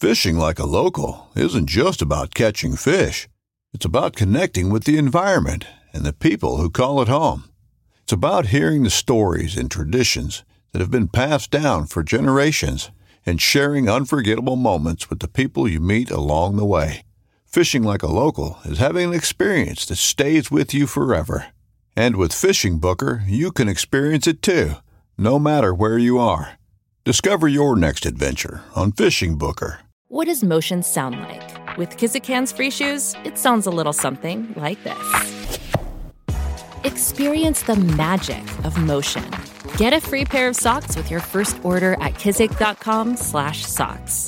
Fishing like a local isn't just about catching fish. It's about connecting with the environment and the people who call it home. It's about hearing the stories and traditions that have been passed down for generations and sharing unforgettable moments with the people you meet along the way. Fishing like a local is having an experience that stays with you forever. And with Fishing Booker, you can experience it too, no matter where you are. Discover your next adventure on Fishing Booker. What does motion sound like? With Kizik hands-free shoes, it sounds a little something like this. Experience the magic of motion. Get a free pair of socks with your first order at kizik.com/socks.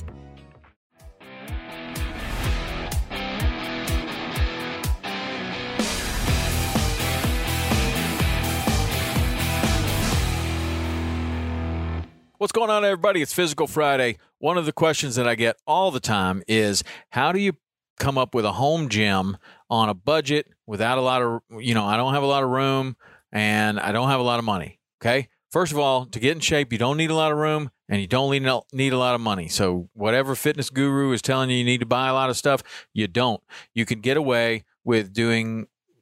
What's going on, everybody? It's Physical Friday. One of the questions that I get all the time is, how do you come up with a home gym on a budget without a lot of, I don't have a lot of room and I don't have a lot of money, okay? First of all, to get in shape, you don't need a lot of room and you don't need a lot of money. So whatever fitness guru is telling you need to buy a lot of stuff, you don't. You can get away with going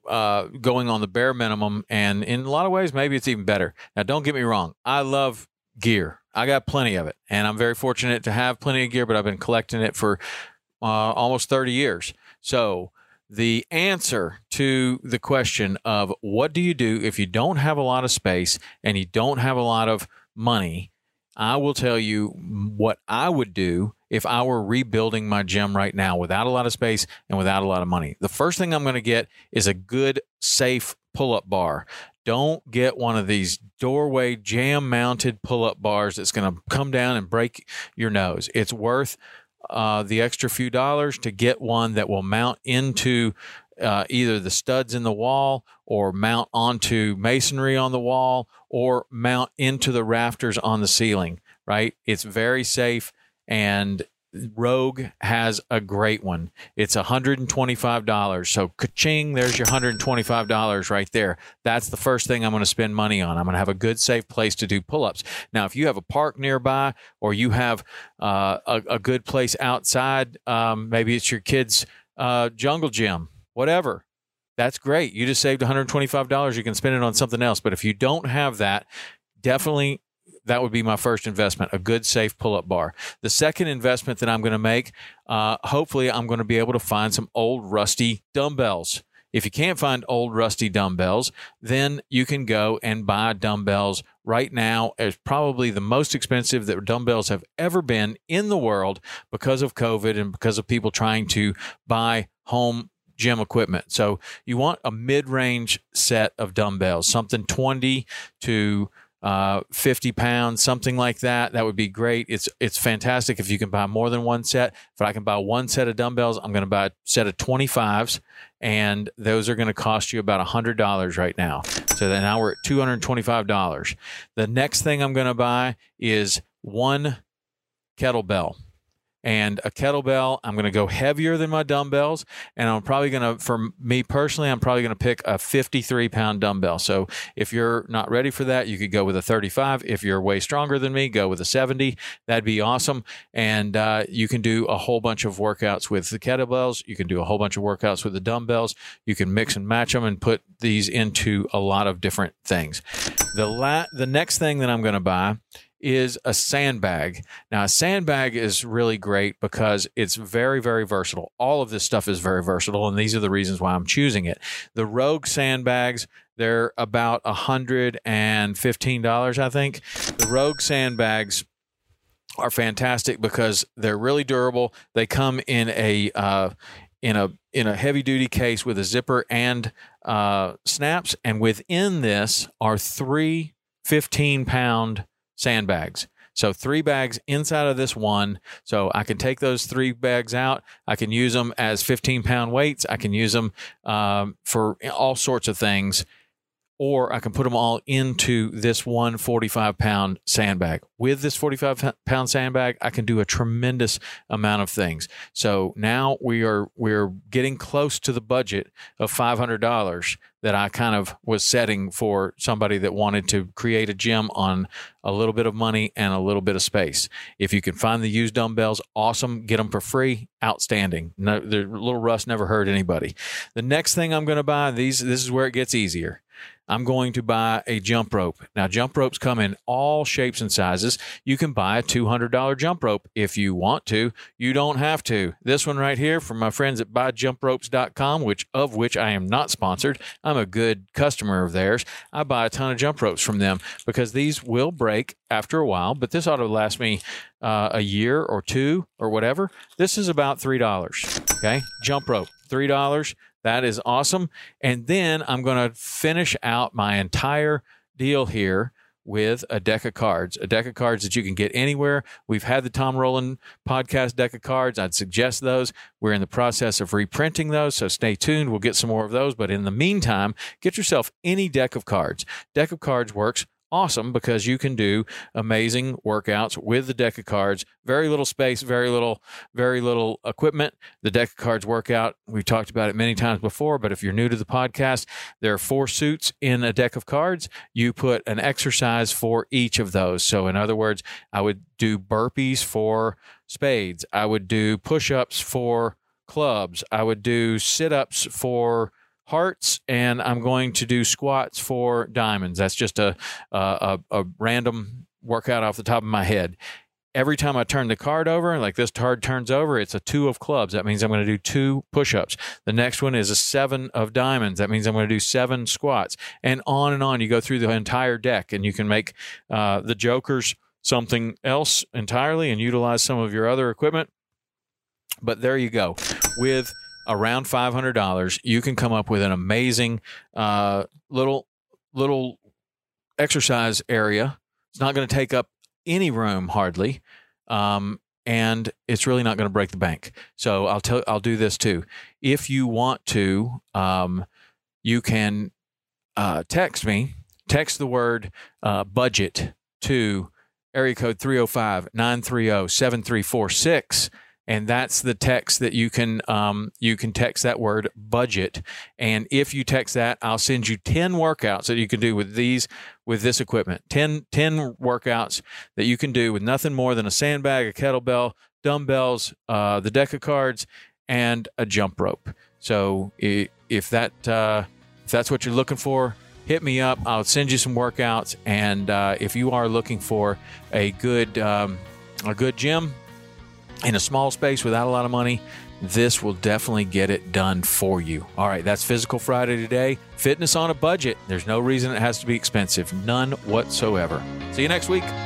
on the bare minimum, and in a lot of ways, maybe it's even better. Now, don't get me wrong. I love gear. I got plenty of it, and I'm very fortunate to have plenty of gear, but I've been collecting it for almost 30 years. So the answer to the question of what do you do if you don't have a lot of space and you don't have a lot of money, I will tell you what I would do if I were rebuilding my gym right now without a lot of space and without a lot of money. The first thing I'm going to get is a good, safe pull-up bar. Don't get one of these doorway jam-mounted pull-up bars that's going to come down and break your nose. It's worth the extra few dollars to get one that will mount into either the studs in the wall or mount onto masonry on the wall or mount into the rafters on the ceiling, right? It's very safe, and Rogue has a great one. It's $125. So ka-ching, there's your $125 right there. That's the first thing I'm going to spend money on. I'm going to have a good, safe place to do pull-ups. Now, if you have a park nearby or you have a good place outside, maybe it's your kid's jungle gym, whatever, that's great. You just saved $125. You can spend it on something else. But if you don't have that, definitely that would be my first investment, a good, safe pull-up bar. The second investment that I'm going to make, hopefully I'm going to be able to find some old, rusty dumbbells. If you can't find old, rusty dumbbells, then you can go and buy dumbbells right now. It's probably the most expensive that dumbbells have ever been in the world because of COVID and because of people trying to buy home gym equipment. So you want a mid-range set of dumbbells, something 20 to 50 pounds, something like that. That would be great. It's fantastic if you can buy more than one set. If I can buy one set of dumbbells, I'm going to buy a set of 25s, and those are going to cost you about $100 right now. So then now we're at $225. The next thing I'm going to buy is one kettlebell. And a kettlebell, I'm going to go heavier than my dumbbells. And I'm probably going to, for me personally, I'm probably going to pick a 53-pound dumbbell. So if you're not ready for that, you could go with a 35. If you're way stronger than me, go with a 70. That'd be awesome. And you can do a whole bunch of workouts with the kettlebells. You can do a whole bunch of workouts with the dumbbells. You can mix and match them and put these into a lot of different things. The next thing that I'm going to buy is a sandbag. Now, a sandbag is really great because it's very, very versatile. All of this stuff is very versatile, and these are the reasons why I'm choosing it. The Rogue sandbags, they're about $115, I think. The Rogue sandbags are fantastic because they're really durable. They come in a heavy duty case with a zipper and snaps, and within this are three 15-pound sandbags. So 3 bags inside of this one. So I can take those 3 bags out. I can use them as 15-pound weights. I can use them for all sorts of things. or I can put them all into this one 45-pound sandbag. With this 45-pound sandbag, I can do a tremendous amount of things. So now we're getting close to the budget of $500 that I kind of was setting for somebody that wanted to create a gym on a little bit of money and a little bit of space. If you can find the used dumbbells, awesome. Get them for free. Outstanding. No, the little rust never hurt anybody. The next thing I'm going to buy, this is where it gets easier. I'm going to buy a jump rope. Now, jump ropes come in all shapes and sizes. You can buy a $200 jump rope if you want to. You don't have to. This one right here from my friends at buyjumpropes.com, which I am not sponsored. I'm a good customer of theirs. I buy a ton of jump ropes from them because these will break after a while, but this ought to last me a year or two or whatever. This is about $3. Okay. Jump rope, $3. That is awesome. And then I'm going to finish out my entire deal here with a deck of cards that you can get anywhere. We've had the Tom Rowland podcast deck of cards. I'd suggest those. We're in the process of reprinting those, so stay tuned. We'll get some more of those. But in the meantime, get yourself any deck of cards. Deck of cards works awesome because you can do amazing workouts with the deck of cards. Very little space, very little equipment. The deck of cards workout, we've talked about it many times before, but if you're new to the podcast, there are 4 suits in a deck of cards. You put an exercise for each of those. So in other words, I would do burpees for spades. I would do push-ups for clubs. I would do sit-ups for hearts, and I'm going to do squats for diamonds. That's just a random workout off the top of my head. Every time I turn the card over, like this card turns over, it's a 2 of clubs. That means I'm going to do 2 push-ups. The next one is a 7 of diamonds. That means I'm going to do 7 squats. And on. You go through the entire deck, and you can make the jokers something else entirely and utilize some of your other equipment. But there you go. With around $500, you can come up with an amazing little exercise area. It's not going to take up any room hardly, and it's really not going to break the bank. So I'll do this too. If you want to, you can text the word budget to area code 305-930-7346. And that's the text that you can text that word budget. And if you text that, I'll send you 10 workouts that you can do with this equipment. 10 workouts that you can do with nothing more than a sandbag, a kettlebell, dumbbells, the deck of cards, and a jump rope. So if that's what you're looking for, hit me up. I'll send you some workouts. And if you are looking for a good gym in a small space without a lot of money, this will definitely get it done for you. All right, that's Physical Friday today. Fitness on a budget. There's no reason it has to be expensive. None whatsoever. See you next week.